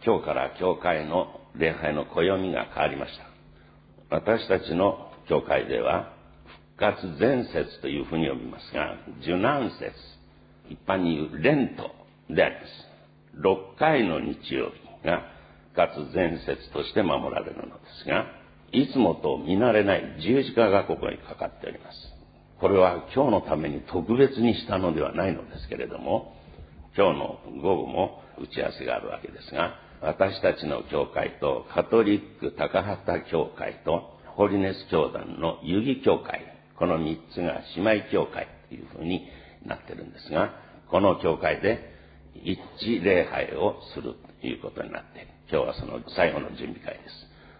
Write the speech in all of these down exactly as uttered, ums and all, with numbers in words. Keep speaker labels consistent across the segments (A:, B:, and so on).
A: 今日から教会の礼拝の暦が変わりました。私たちの教会では復活前節というふうに呼びますが、受難節、一般に言うレントであります。ろっかいの日曜日が復活前節として守られるのですが、いつもと見慣れない十字架がここにかかっております。これは今日のために特別にしたのではないのですけれども、今日の午後も打ち合わせがあるわけですが、私たちの教会とカトリック高畑教会とホリネス教団の遊戯教会、この三つが姉妹教会というふうになっているんですが、この教会で一致礼拝をするということになって、今日はその最後の準備会です。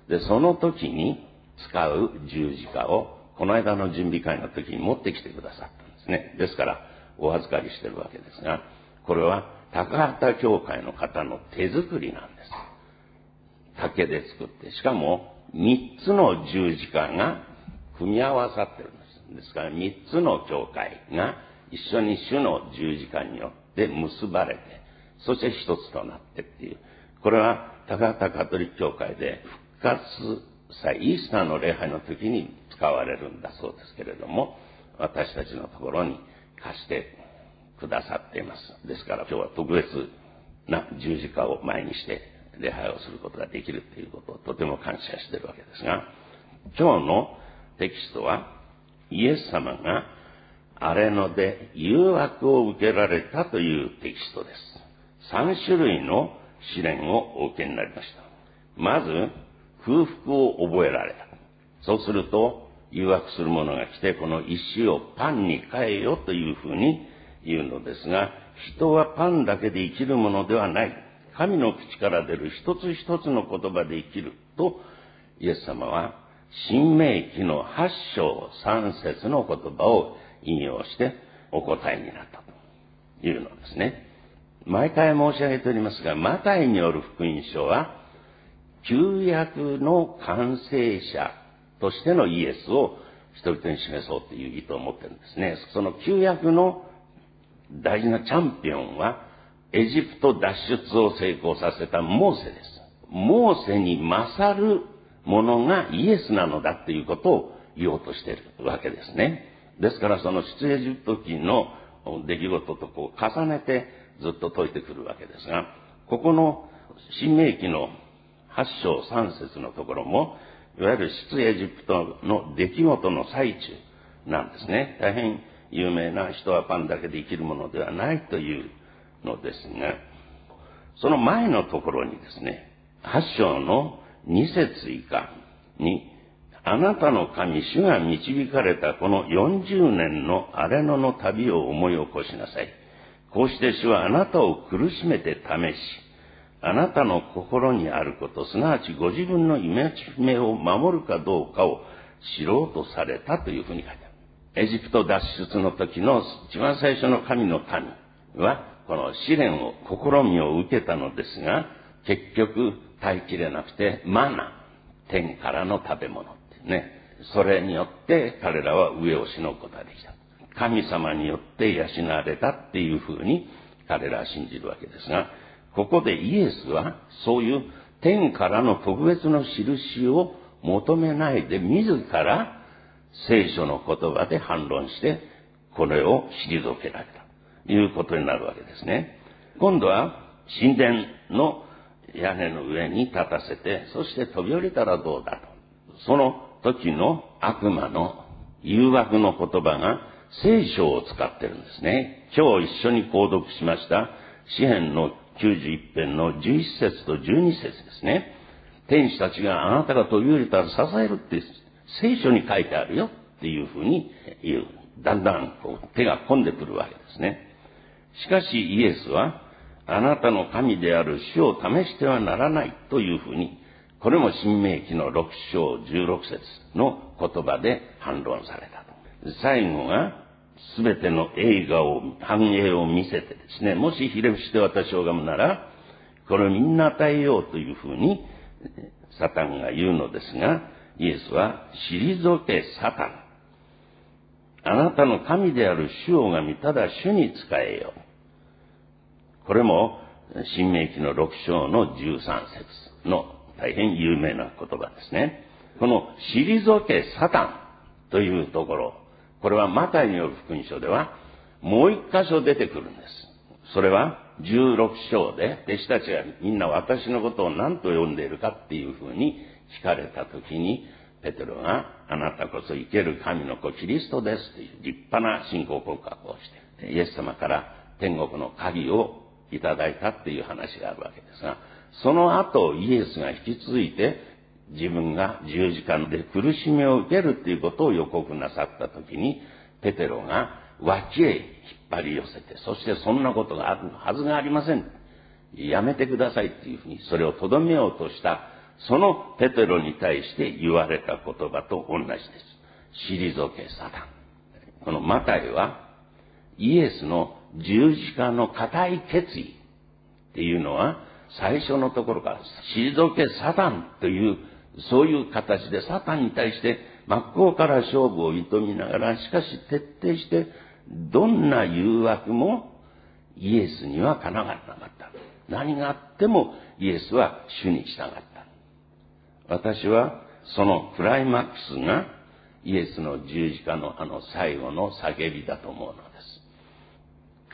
A: で、その時に使う十字架をこの間の準備会の時に持ってきてくださったんですね。ですからお預かりしているわけですが、これは高畑教会の方の手作りなんです。竹で作って、しかも三つの十字架が組み合わさってるんです。ですから三つの教会が一緒に主の十字架によって結ばれて、そして一つとなってっていう、これは高畑カトリック教会で復活祭、イースターの礼拝の時に使われるんだそうですけれども、私たちのところに貸してくださっています。ですから今日は特別な十字架を前にして礼拝をすることができるということをとても感謝しているわけですが、今日のテキストはイエス様が荒野で誘惑を受けられたというテキストです。三種類の試練をお受けになりました。まず空腹を覚えられた。そうすると誘惑する者が来て、この石をパンに変えよというふうに言うのですが、人はパンだけで生きるものではない。神の口から出る一つ一つの言葉で生きると、イエス様は新明記の八章三節の言葉を引用してお答えになったというのですね。毎回申し上げておりますが、マタイによる福音書は旧約の完成者としてのイエスを人々に示そうという意図を持っているんですね。その旧約の大事なチャンピオンはエジプト脱出を成功させたモーセです。モーセに勝るものがイエスなのだということを言おうとしているわけですね。ですからその出エジプト記の出来事とこう重ねてずっと説いてくるわけですが、ここの新明記の八章三節のところも、いわゆる出エジプトの出来事の最中なんですね。大変有名な人はパンだけで生きるものではないというのですが、その前のところにですね、八章の二節以下に、あなたの神主が導かれたこのよんじゅうねんの荒野の旅を思い起こしなさい。こうして主はあなたを苦しめて試し、あなたの心にあること、すなわちご自分の戒めを守るかどうかを知ろうとされたというふうに書いてある。エジプト脱出の時の一番最初の神の民は、この試練を、試みを受けたのですが、結局耐えきれなくて、マナ、天からの食べ物ってね、それによって彼らは上をしのぐことができた。神様によって養われたっていうふうに彼らは信じるわけですが、ここでイエスはそういう天からの特別の印を求めないで、自ら聖書の言葉で反論してこれを退けられたということになるわけですね。今度は神殿の屋根の上に立たせて、そして飛び降りたらどうだと。その時の悪魔の誘惑の言葉が聖書を使ってるんですね。今日一緒に購読しました詩編のきゅうじゅういち編のじゅういち節とじゅうに節ですね。天使たちがあなたが飛び降りたら支えるって聖書に書いてあるよっていうふうに言う。だんだんこう手が込んでくるわけですね。しかしイエスはあなたの神である主を試してはならないというふうに、これも新明記のろく章じゅうろく節の言葉で反論されたと。最後がすべての栄華を、繁栄を見せてですね、もしひれ伏して私を拝むなら、これをみんな与えようというふうに、サタンが言うのですが、イエスは、退けサタン。あなたの神である主を拝み、ただ主に仕えよう。これも、 新明記のろく章のじゅうさん節の大変有名な言葉ですね。この退けサタンというところ、これはマタイによる福音書ではもう一箇所出てくるんです。それはじゅうろく章で弟子たちがみんな私のことを何と呼んでいるかっていうふうに聞かれたときに、ペテロがあなたこそ生ける神の子キリストですという立派な信仰告白をして、イエス様から天国の鍵をいただいたっていう話があるわけですが、その後イエスが引き続いて自分が十字架で苦しみを受けるっていうことを予告なさったときに、ペテロが脇へ引っ張り寄せて、そしてそんなことがあるはずがありません。やめてくださいっていうふうにそれをとどめようとした、そのペテロに対して言われた言葉と同じです。退けサタン。このマタイはイエスの十字架の固い決意っていうのは最初のところから退けサタンというそういう形でサタンに対して真っ向から勝負を挑みながら、しかし徹底してどんな誘惑もイエスにはかなわなかった。何があってもイエスは主に従った。私はそのクライマックスがイエスの十字架のあの最後の叫びだと思うのです。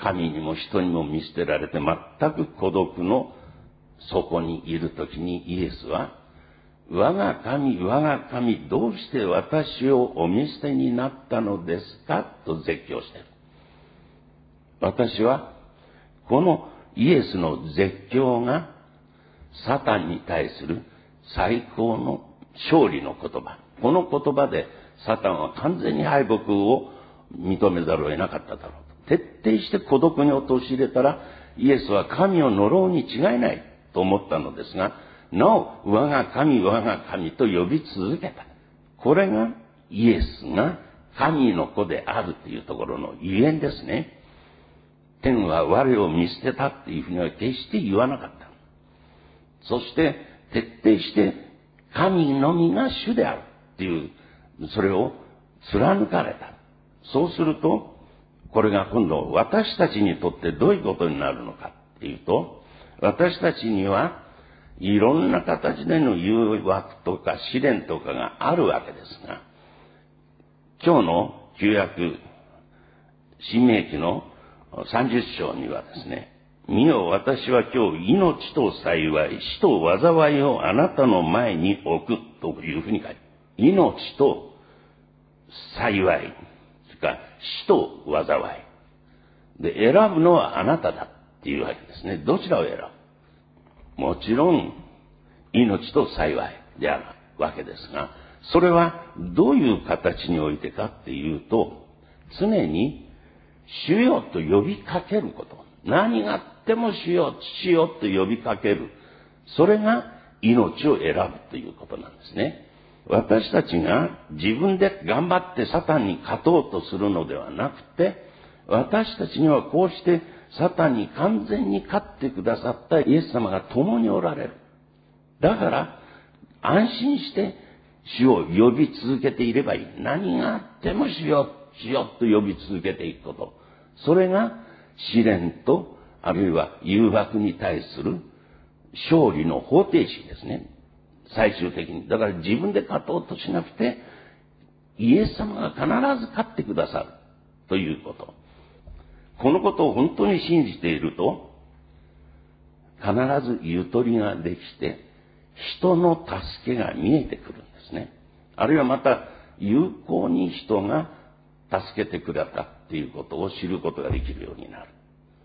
A: 神にも人にも見捨てられて全く孤独の底にいるときにイエスは、我が神、我が神、どうして私をお見捨てになったのですかと絶叫している。私はこのイエスの絶叫がサタンに対する最高の勝利の言葉。この言葉でサタンは完全に敗北を認めざるを得なかっただろうと。徹底して孤独に陥れたらイエスは神を呪うに違いないと思ったのですが、なお我が神我が神と呼び続けた。これがイエスが神の子であるというところのゆえんですね。天は我を見捨てたっていうふうには決して言わなかった。そして徹底して神のみが主であるっていう、それを貫かれた。そうするとこれが今度私たちにとってどういうことになるのかっていうと、私たちにはいろんな形での誘惑とか試練とかがあるわけですが、今日の旧約新明記のさんじゅっ章にはですね、見よ私は今日命と幸い、死と災いをあなたの前に置くというふうに書いて、命と幸い、それから死と災いで、選ぶのはあなただっていうわけですね。どちらを選ぶ？もちろん命と幸いであるわけですが、それはどういう形においてかっていうと、常に主よと呼びかけること。何があっても主よ、主よと呼びかける。それが命を選ぶということなんですね。私たちが自分で頑張ってサタンに勝とうとするのではなくて、私たちにはこうしてサタンに完全に勝ってくださったイエス様が共におられる。だから安心して主を呼び続けていればいい。何があっても主よ、主よと呼び続けていくこと。それが試練とあるいは誘惑に対する勝利の方程式ですね。最終的に。だから自分で勝とうとしなくて、イエス様が必ず勝ってくださるということ。このことを本当に信じていると、必ずゆとりができて、人の助けが見えてくるんですね。あるいはまた、有効に人が助けてくれたっていうことを知ることができるようになる。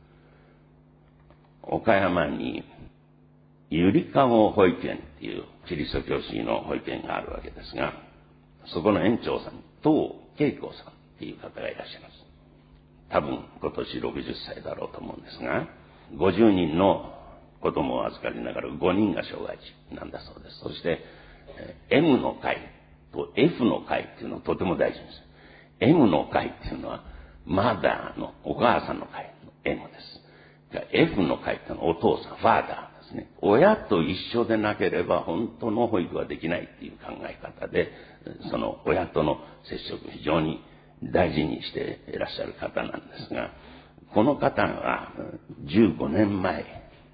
A: 岡山に、ゆりかご保育園っていうキリスト教主義の保育園があるわけですが、そこの園長さん、東恵子さんっていう方がいらっしゃいます。多分今年ろくじゅっさいだろうと思うんですが、ごじゅうにんの子供を預かりながらごにんが障害児なんだそうです。そして M の会と F の会っていうのはとても大事です。M の会っていうのはマダーのお母さんの会の M です。F の会っていうのはお父さん、ファーダーですね。親と一緒でなければ本当の保育はできないっていう考え方で、その親との接触非常に大事にしていらっしゃる方なんですが、この方がじゅうごねんまえ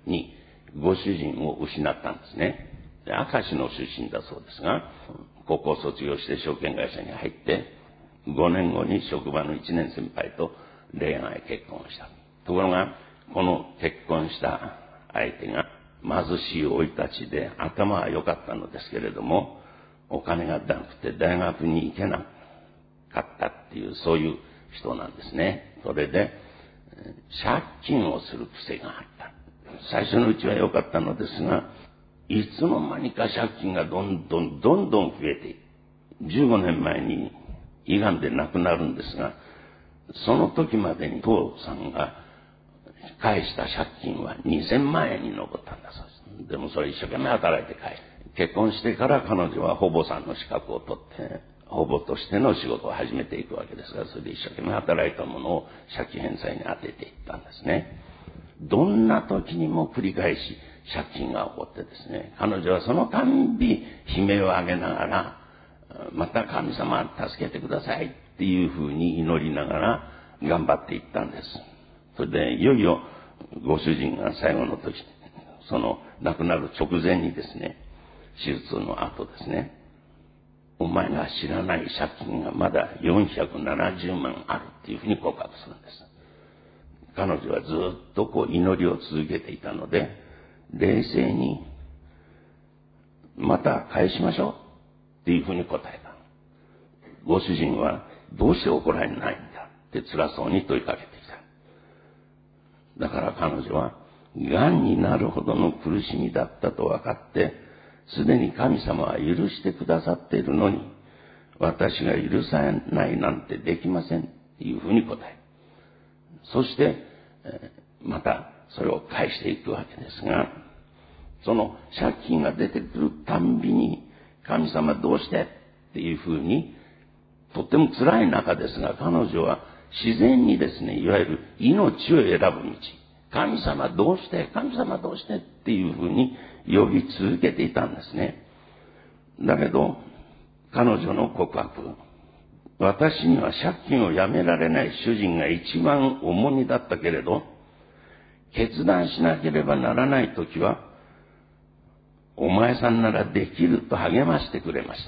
A: にご主人を失ったんですね。明石の出身だそうですが、高校卒業して証券会社に入って、ごねんごに職場のいちねん先輩と恋愛結婚した。ところが、この結婚した相手が貧しい生い立ちで頭は良かったのですけれども、お金がなくて大学に行けなかったっていう、そういう人なんですね。それで、借金をする癖があった。最初のうちは良かったのですが、いつの間にか借金がどんどんどんどん増えていく。じゅうごねんまえに胃がんで亡くなるんですが、その時までに父さんが返した借金はにせんまんえんに上ったんだそうです。でもそれ一生懸命働いて返す。結婚してから彼女は保母さんの資格を取って、保母としての仕事を始めていくわけですが、それで一生懸命働いたものを借金返済に充てていったんですね。どんな時にも繰り返し借金が起こってですね、彼女はそのたんび悲鳴を上げながら、また神様助けてくださいっていうふうに祈りながら頑張っていったんです。それでいよいよご主人が最後の時、その亡くなる直前にですね、手術の後ですね、お前が知らない借金がまだよんひゃくななじゅうまんあるっていうふうに告白するんです。彼女はずっとこう祈りを続けていたので、冷静に、また返しましょうっていうふうに答えた。ご主人はどうして怒られないんだって辛そうに問いかけてきた。だから彼女は、癌になるほどの苦しみだったと分かって、すでに神様は許してくださっているのに、私が許さないなんてできませんっていうふうに答え、そして、またそれを返していくわけですが、その借金が出てくるたんびに、神様どうしてっていうふうに、とっても辛い中ですが、彼女は自然にですね、いわゆる命を選ぶ道、神様どうして、神様どうしてっていうふうに呼び続けていたんですね。だけど、彼女の告白、私には借金をやめられない主人が一番重荷だったけれど、決断しなければならないときは、お前さんならできると励ましてくれました。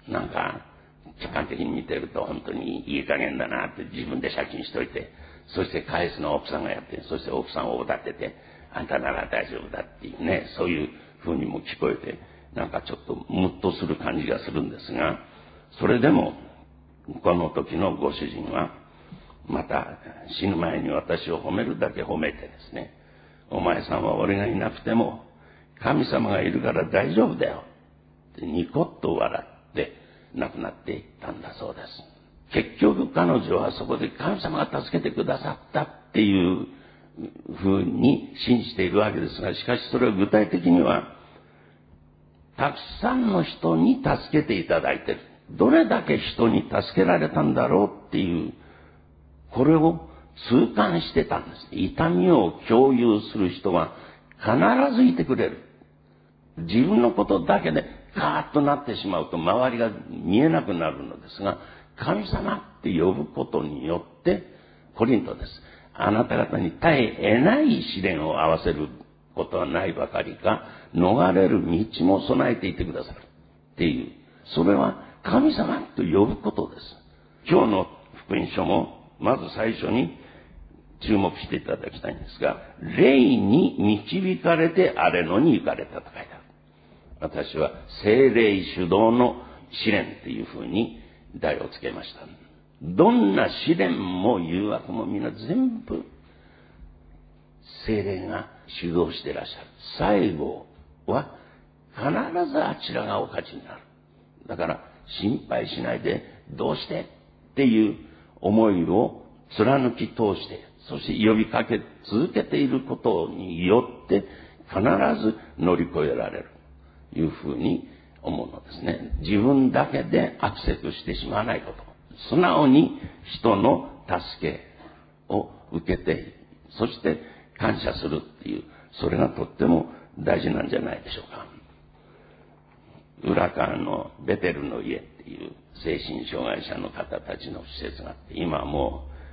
A: なんか、客観的に見てると本当にいい加減だなって自分で借金しといて、そして返すのを奥さんがやって、そして奥さんを歌ってて、あんたなら大丈夫だっていうね、そういう風にも聞こえて、なんかちょっとムッとする感じがするんですが、それでも、この時のご主人は、また死ぬ前に私を褒めるだけ褒めてですね、お前さんは俺がいなくても、神様がいるから大丈夫だよってニコッと笑って亡くなっていったんだそうです。結局彼女はそこで神様が助けてくださったっていうふうに信じているわけですが、しかしそれは具体的にはたくさんの人に助けていただいている。どれだけ人に助けられたんだろうっていう、これを痛感してたんです。痛みを共有する人は必ずいてくれる。自分のことだけでカーッとなってしまうと周りが見えなくなるのですが、神様って呼ぶことによって、コリントです。あなた方に耐え得ない試練を合わせることはないばかりか、逃れる道も備えていてくださるっていう、それは神様と呼ぶことです。今日の福音書もまず最初に注目していただきたいんですが、霊に導かれて荒れ野に行かれたと書いてある。私は聖霊主導の試練というふうに題をつけました。どんな試練も誘惑もみんな全部聖霊が主導していらっしゃる。最後は必ずあちらがお勝ちになる。だから心配しないでどうしてっていう思いを貫き通して、そして呼びかけ続けていることによって必ず乗り越えられるというふうに思うのですね。自分だけでアクセスしてしまわないこと。素直に人の助けを受けて、そして感謝するっていう、それがとっても大事なんじゃないでしょうか。裏側のベテルの家っていう精神障害者の方たちの施設があって、今はも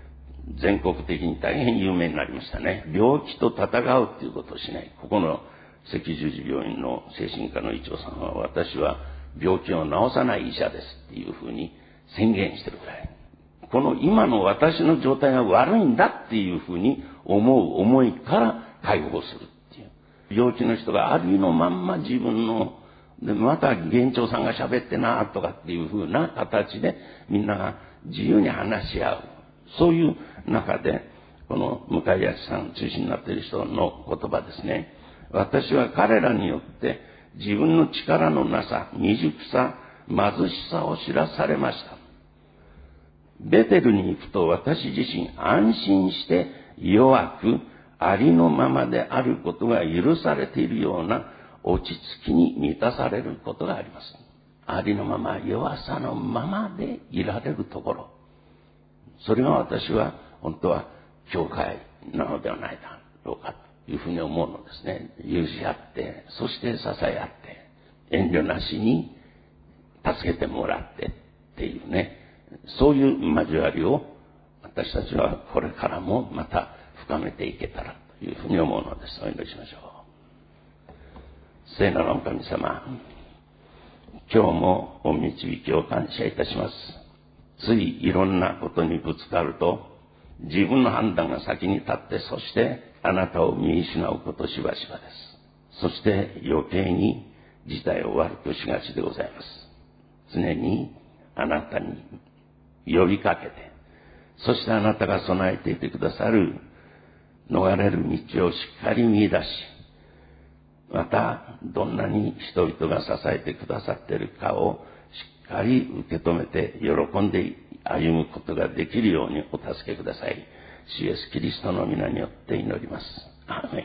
A: 全国的に大変有名になりましたね。病気と戦うっていうことをしない。ここの赤十字病院の精神科の医長さんは、私は病気を治さない医者ですっていうふうに宣言してるくらい。この今の私の状態が悪いんだっていうふうに思う思いから解放するっていう。病気の人がありのまんま自分の、でまた幻聴さんが喋ってなとかっていうふうな形でみんなが自由に話し合う。そういう中で、この向井康さん中心になっている人の言葉ですね。私は彼らによって自分の力のなさ、未熟さ、貧しさを知らされました。ベテルに行くと私自身安心して弱くありのままであることが許されているような落ち着きに満たされることがあります。ありのまま、弱さのままでいられるところ。それが私は本当は教会なのではないだろうかというふうに思うのですね。許し合って、そして支え合って、遠慮なしに助けてもらってっていうね、そういう交わりを私たちはこれからもまた深めていけたらというふうに思うのです。お祈りしましょう。聖なる神様、今日もお導きを感謝いたします。ついいろんなことにぶつかると、自分の判断が先に立って、そしてあなたを見失うことしばしばです。そして余計に事態を悪くしがちでございます。常にあなたに呼びかけて、そしてあなたが備えていてくださる逃れる道をしっかり見出し、またどんなに人々が支えてくださっているかをしっかり受け止めて喜んで歩むことができるようにお助けください。主イエスキリストの皆によって祈ります。アーメン。